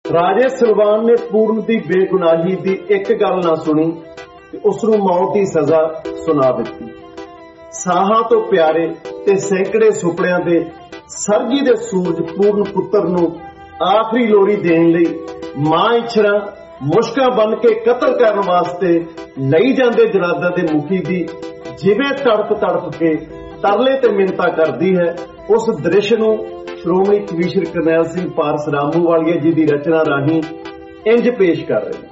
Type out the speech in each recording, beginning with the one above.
राजे Salwan ने पूर्ण की बेगुनाही की एक गल ना सुनी ते उसनूं मौत की सज़ा सुना दित्ती। साहां तो प्यारे ते सैकड़े सुपड़ियां दे सरगी दे सूरज पूर्ण पुत्र नूं आखिरी लोरी देण लई मां इछरा मुश्कां बन के कतल करन वास्ते लई जांदे जलादां दे मुखी दी जिवें तड़प तड़प के तरले ते मिन्नतां करदी है, उस दृश्य नूं श्रोमणी कवीशर करनैल सिंह पारस रामूवालिया जी की रचना राही इंज पेश कर रहे हैं।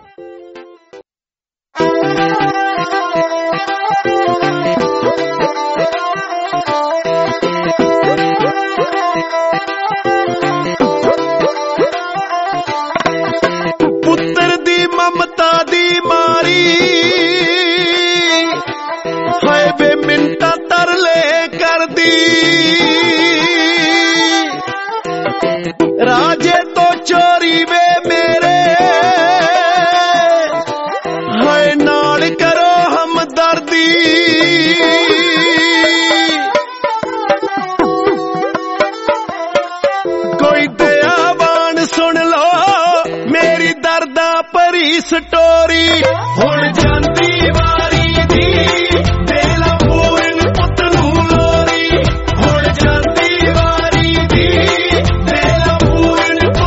पुत्र दी ममता दी मारी हाय बे मिन्नतां तरले कर दी, राजे तो चोरी वे मेरे हाय नाल करो हमदर्दी। कोई दयावान सुन लो मेरी दर्दा भरी स्टोरी। हुण जांदी वारी दी देला पूर्ण पुत नूं लोरी। हुण जांदी वारी दी देला पूर्ण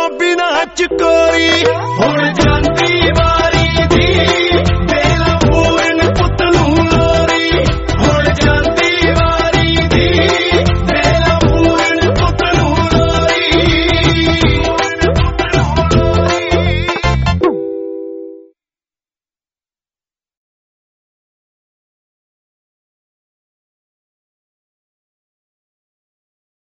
ਬਿਨਾ ਚਕੋਰੀ ਹੁਣ ਜਾਂਦੀ